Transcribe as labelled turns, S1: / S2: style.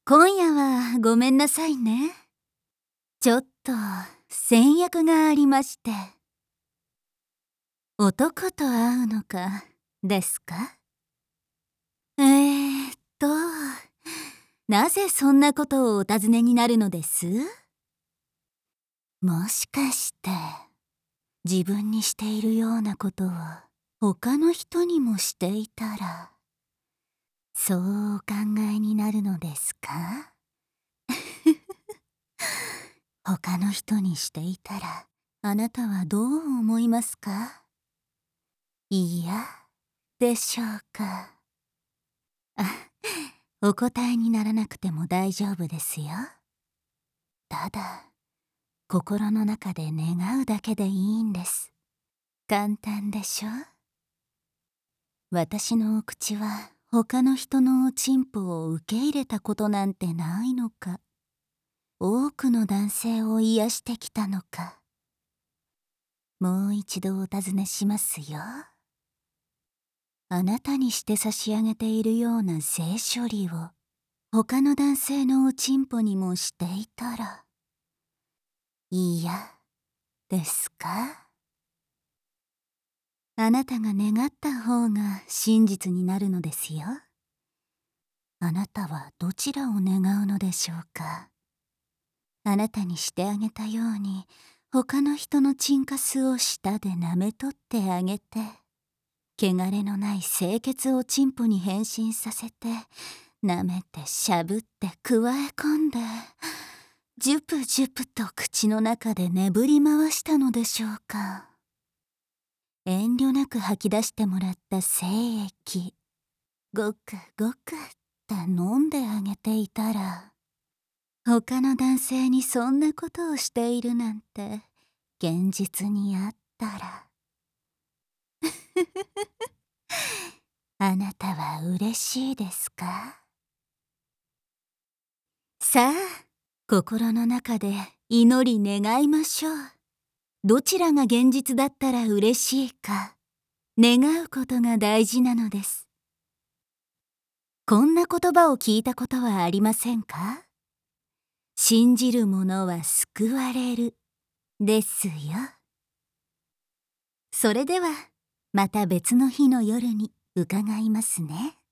S1: 今夜はごめんなさいね。ちょっと先約がありまして。男と会うのかですか？と、なぜそんなことをお尋ねになるのです？もしかして自分にしているようなことを他の人にもしていたら、そうお考えになるのですか？他の人にしていたらあなたはどう思いますか？嫌でしょうか？お答えにならなくても大丈夫ですよ。ただ心の中で願うだけでいいんです。簡単でしょ？私のお口は他の人のおちんぽを受け入れたことなんてないのか、多くの男性を癒してきたのか、もう一度お尋ねしますよ。あなたにして差し上げているような性処理を他の男性のおちんぽにもしていたら嫌ですか？あなたが願った方が真実になるのですよ。あなたはどちらを願うのでしょうか？あなたにしてあげたように他の人のチンカスを舌で舐め取ってあげて、汚れのない清潔おちんぽに変身させて、舐めてしゃぶってくわえ込んで、ジュプジュプと口の中で眠り回したのでしょうか？遠慮なく吐き出してもらった精液、ごくごくって飲んであげていたら、他の男性にそんなことをしているなんて現実にあったらあなたは嬉しいですか？さあ、心の中で祈り願いましょう。どちらが現実だったら嬉しいか、願うことが大事なのです。こんな言葉を聞いたことはありませんか？信じる者は救われる、ですよ。それでは、また別の日の夜に伺いますね。